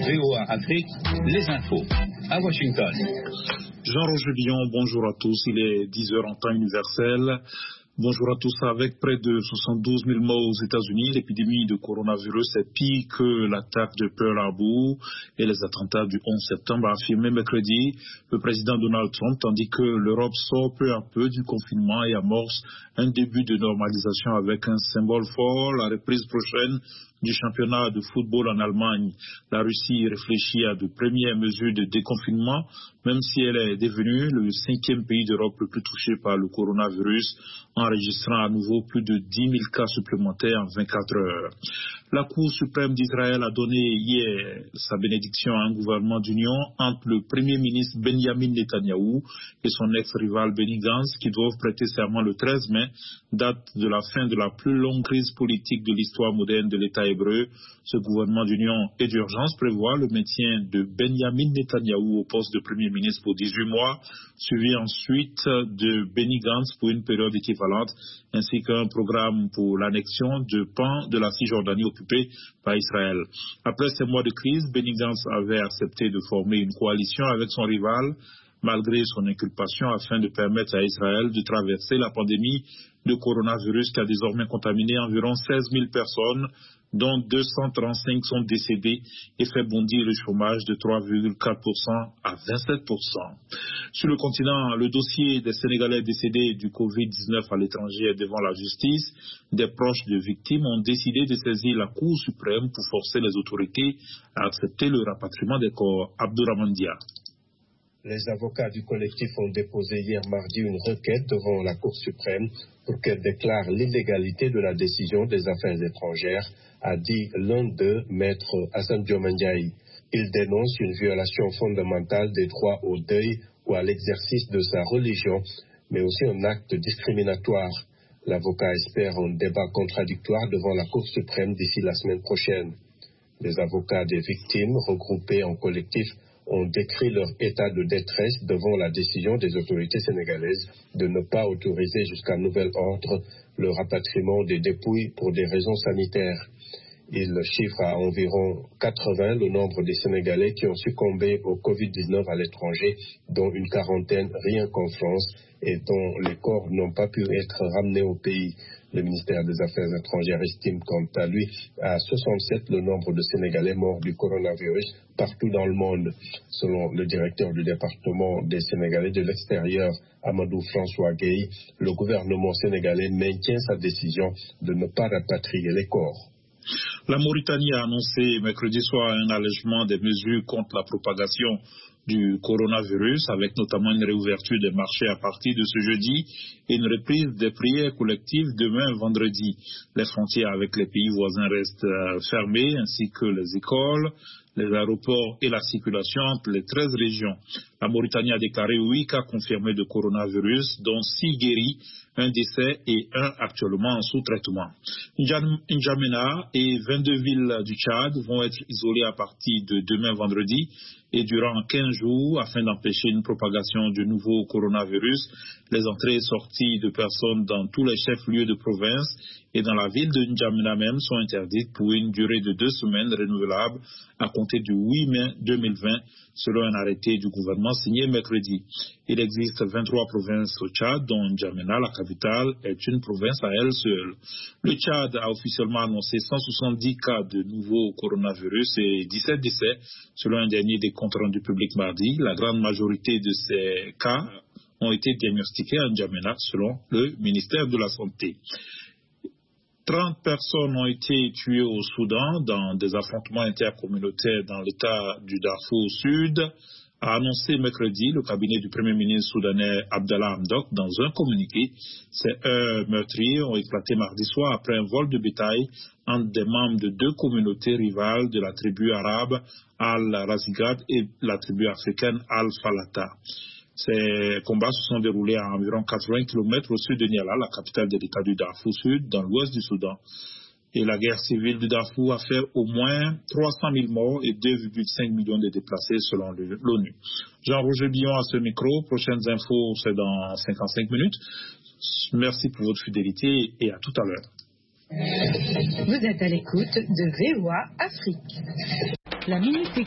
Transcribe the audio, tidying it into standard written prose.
VOA Afrique, les infos. À Washington. Jean-Roger Billon, bonjour à tous. Il est 10h en temps universel. Bonjour à tous. Avec près de 72 000 morts aux États-Unis, l'épidémie de coronavirus est pire que l'attaque de Pearl Harbor et les attentats du 11 septembre, a affirmé mercredi le président Donald Trump, tandis que l'Europe sort peu à peu du confinement et amorce un début de normalisation avec un symbole fort, la reprise prochaine du championnat de football en Allemagne. La Russie réfléchit à de premières mesures de déconfinement, même si elle est devenue le 5e pays d'Europe le plus touché par le coronavirus, enregistrant à nouveau plus de 10 000 cas supplémentaires en 24 heures. La Cour suprême d'Israël a donné hier sa bénédiction à un gouvernement d'union entre le Premier ministre Benjamin Netanyahou et son ex-rival Benny Gantz, qui doivent prêter serment le 13 mai, date de la fin de la plus longue crise politique de l'histoire moderne de l'État hébreu. Ce gouvernement d'union et d'urgence prévoit le maintien de Benjamin Netanyahou au poste de Premier ministre pour 18 mois, suivi ensuite de Benny Gantz pour une période équivalente, ainsi qu'un programme pour l'annexion de pans de la Cisjordanie occupée par Israël. Après ces mois de crise, Benny Gantz avait accepté de former une coalition avec son rival, malgré son inculpation, afin de permettre à Israël de traverser la pandémie de coronavirus qui a désormais contaminé environ 16 000 personnes, dont 235 sont décédés, et fait bondir le chômage de 3,4% à 27%. Sur le continent, le dossier des Sénégalais décédés du Covid-19 à l'étranger est devant la justice. Des proches de victimes ont décidé de saisir la Cour suprême pour forcer les autorités à accepter le rapatriement des corps. Abdourahmane Dia. Les avocats du collectif ont déposé hier mardi une requête devant la Cour suprême pour qu'elle déclare l'illégalité de la décision des affaires étrangères, a dit l'un d'eux, maître Hassan Diomandiaï. Il dénonce une violation fondamentale des droits au deuil ou à l'exercice de sa religion, mais aussi un acte discriminatoire. L'avocat espère un débat contradictoire devant la Cour suprême d'ici la semaine prochaine. Les avocats des victimes, regroupés en collectif, ont décrit leur état de détresse devant la décision des autorités sénégalaises de ne pas autoriser jusqu'à nouvel ordre le rapatriement des dépouilles pour des raisons sanitaires. Il chiffre à environ 80 le nombre des Sénégalais qui ont succombé au Covid-19 à l'étranger, dont une quarantaine rien qu'en France, et dont les corps n'ont pas pu être ramenés au pays. Le ministère des Affaires étrangères estime quant à lui à 67 le nombre de Sénégalais morts du coronavirus partout dans le monde. Selon le directeur du département des Sénégalais de l'extérieur, Amadou François Gueye, le gouvernement sénégalais maintient sa décision de ne pas rapatrier les corps. La Mauritanie a annoncé mercredi soir un allègement des mesures contre la propagation du coronavirus, avec notamment une réouverture des marchés à partir de ce jeudi et une reprise des prières collectives demain vendredi. Les frontières avec les pays voisins restent fermées, ainsi que les écoles, les aéroports et la circulation entre les 13 régions. La Mauritanie a déclaré 8 cas confirmés de coronavirus, dont 6 guéris, un décès et un actuellement en sous-traitement. N'Djamena et 22 villes du Tchad vont être isolées à partir de demain vendredi et durant 15 jours afin d'empêcher une propagation du nouveau coronavirus. Les entrées et sorties de personnes dans tous les chefs-lieux de province et dans la ville de N'Djamena même sont interdites pour une durée de 2 semaines renouvelable à compter du 8 mai 2020, selon un arrêté du gouvernement signé mercredi. Il existe 23 provinces au Tchad, dont N'Djamena, la capitale, est une province à elle seule. Le Tchad a officiellement annoncé 170 cas de nouveau coronavirus et 17 décès, selon un dernier des comptes rendus publics mardi. La grande majorité de ces cas ont été diagnostiqués à N'Djamena, selon le ministère de la Santé. 30 personnes ont été tuées au Soudan dans des affrontements intercommunautaires dans l'état du Darfour Sud, a annoncé mercredi le cabinet du Premier ministre soudanais Abdallah Hamdok dans un communiqué. Ces meurtriers ont éclaté mardi soir après un vol de bétail entre des membres de 2 communautés rivales de la tribu arabe Al-Razigad et la tribu africaine Al-Falata. Ces combats se sont déroulés à environ 80 km au sud de Niala, la capitale de l'État du Darfour Sud, dans l'ouest du Soudan. Et la guerre civile du Darfour a fait au moins 300 000 morts et 2,5 millions de déplacés selon l'ONU. Jean-Roger Billon à ce micro. Prochaines infos, c'est dans 55 minutes. Merci pour votre fidélité et à tout à l'heure. Vous êtes à l'écoute de VOA Afrique. La minute